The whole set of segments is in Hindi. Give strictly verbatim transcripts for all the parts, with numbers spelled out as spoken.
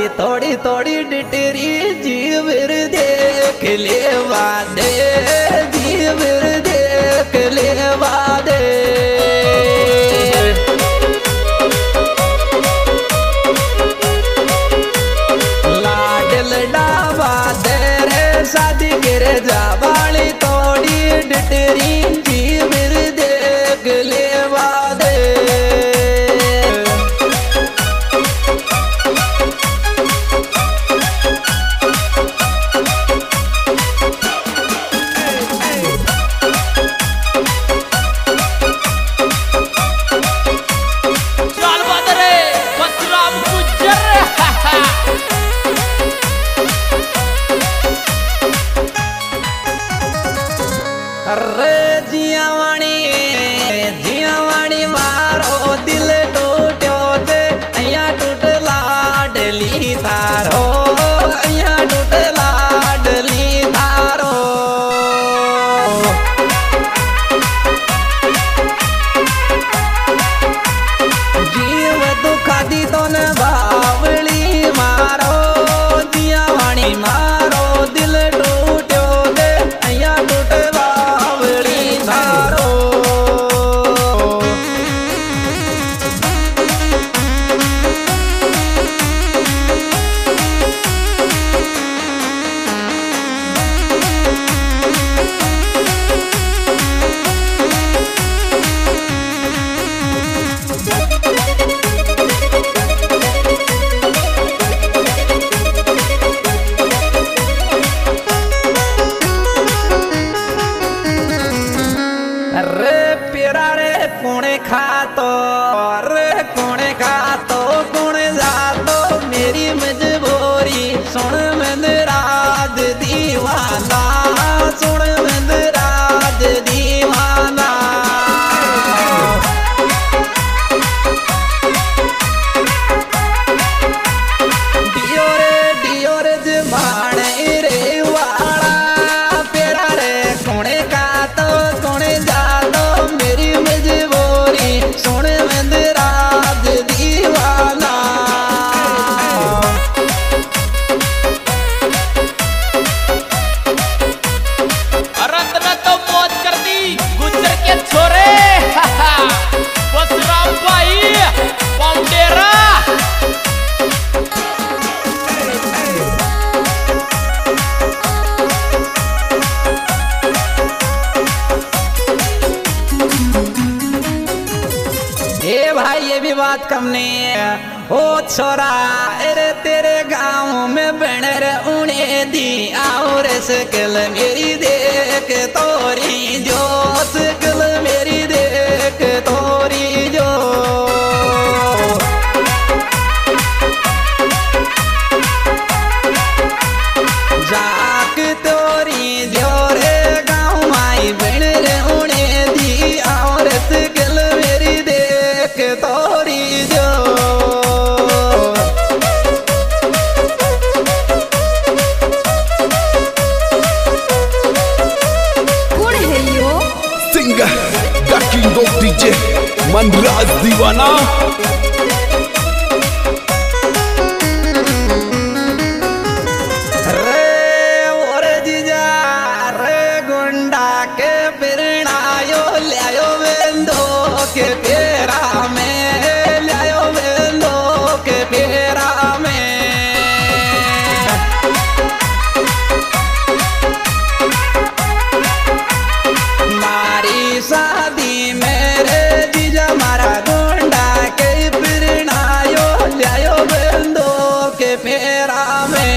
थोड़ी थोड़ी डिटरी जीवर देख लेवा दे, जीवर देख लेवा दे। लाडल डावा दे रे शादी कर जावाली थोड़ी डिटरी जीवर देख लेवा दे। अरे जियावाणी जियावाणी मारो दिल टूट्यो दे, अया टूट लाडली तारो, अया टूट लाडली तारो। जीव दुखा दी तो न बावली मारो, जियावाणी मारो दिल टूट्यो दे, अया टूट कुणे खातो रे कुणे खातो कुणे जातो मेरी मजबूरी सुन मंदराज दीवाना, सुन मंदराज दीवाना। डियो रे डियो रे जमाने रे वाला पेरा रे कुणे खातो कुणे जातो मेरी मजबूरी सुन मंदराज दीवाना। रत्न तो मौज कर दी गुजर के छोरे बसराम भाई पाउंडेरा। ए भाई ये भी बात कम नहीं है। ओ छोरा अरे तेरे गाँव में बनर उन्हें दी और सकल मेरी देख तोरी जो, सकल मेरी देख तोरी जो। जाक तोरी जो रे गाँव माई बनर उन्हें दी और सकल मेरी देख तोरी जो। कौन है यो? Singer the king of DJ Manraj Deewana. रे ओरे जीजा रे गुंडा के पिरणायो लायो वेंदो के पेरा में, लायो वेंदो के पेरा में। मारी शादी मेरे जीजा मारा गुंडा के पिरणायो लायो वेंदो के पेरा में।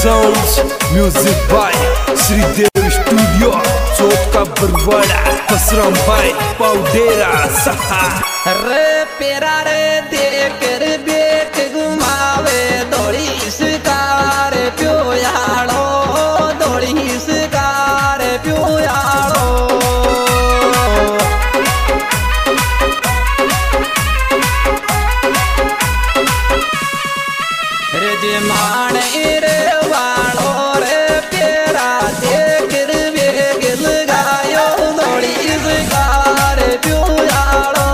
Sounds Music by Sridev Studio चौक का बरवाड़ा पसराम भाई पाउडेरा सहा रे पेरा रे देख रे बेक घुमावे दौड़ी शिकार प्योयाड़ो दौड़ी शिकार प्योयाड़ो रे जे मान रे वाड़ो रे पेरा देख रे बेक लगायो दौड़ी शिकार प्योयाड़ो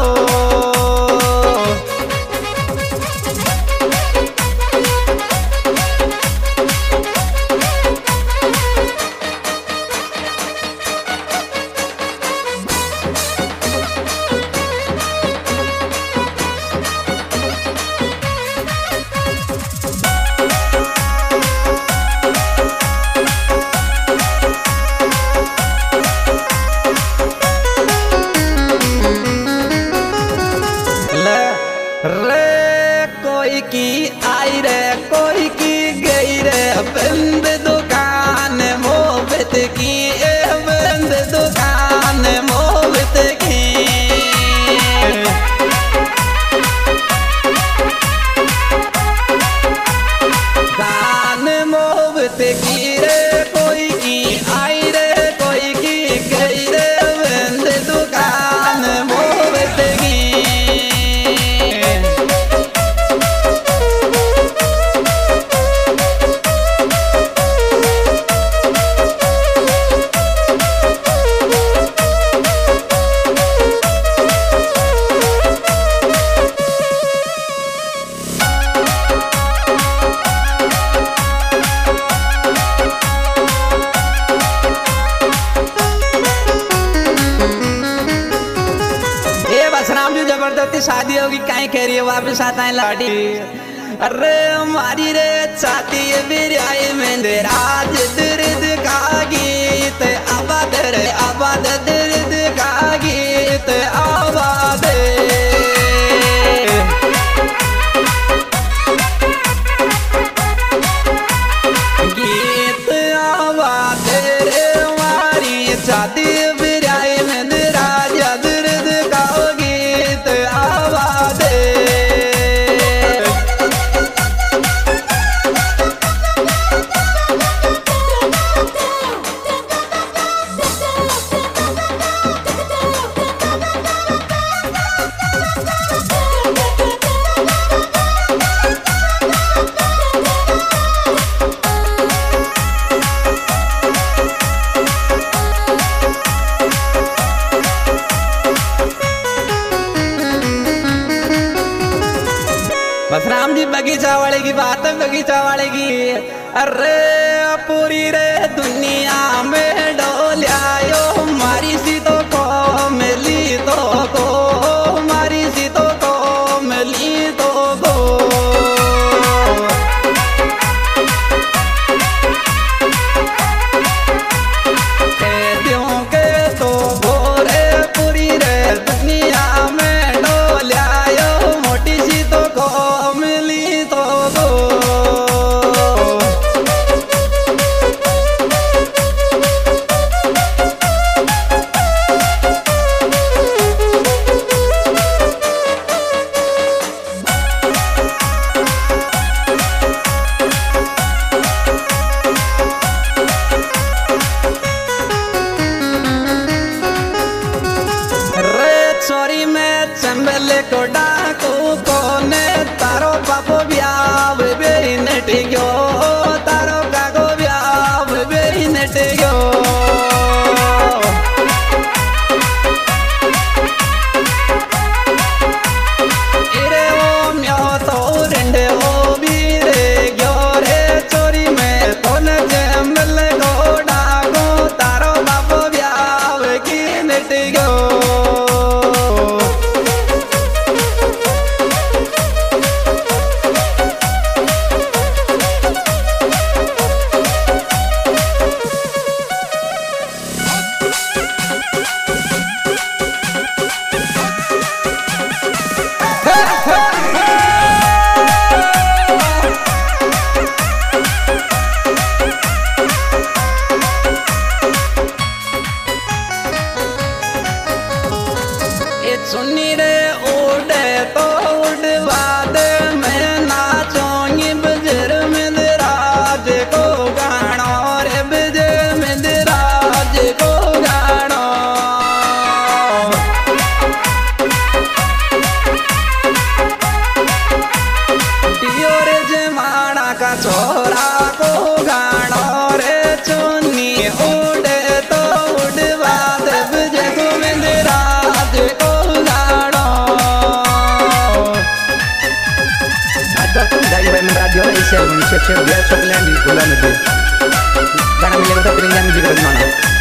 रे कोई की आई रे कोई की गई रे बंद दुकान मोहब्बत की ए बंद दुकान मोहब्बत की दान मोहब्बत की रे कोई की आई रे कोई की गई रे बंद दुकान मोहब्बत की जबरदस्ती शादी होगी कहीं कह रही है वापस आता है लाडी अरे हमारी रे छाती बिरियाई में राज दर्द का गीत आबाद रे आबाद दर्द का गीत आबाद गीत आबाद रे हमारी छाती बिरियाई में राज दर्द का गीत आबाद बस राम जी बगीचा वाले की बात है बगीचा वाले की अरे पूरी रे दुनिया में डोलियायो मारी सी तो को मिली तो को मारी सी तो को मिली तो को कैदियों के तो गोरे पूरी रे दुनिया में डोलियायो मोटी सी तो को मिली तो को चोरी में चंबल को डाकू कोने तारो बाबू ब्याव बेरी नटियो तारो कागो ब्याव बेरी नटियो इरे ओ म्यो तो रेंडे ओ बीरे ग्यो रे चोरी में कोने चंबल को डाकू तारो बाबू ब्याव की नटियो सुनी रे उड़े तो उड़वा दे मैं नाचूंगी बजर में राज को गाना रे बजर में राज को गाना डियो रे जमाना का छोरा को गाना रे चुन्नी उड़े तो उड़वा दे बजर में राज को dari Band Radio Asia Indonesia biar sok di bulan itu karena miliar piringan juga di mana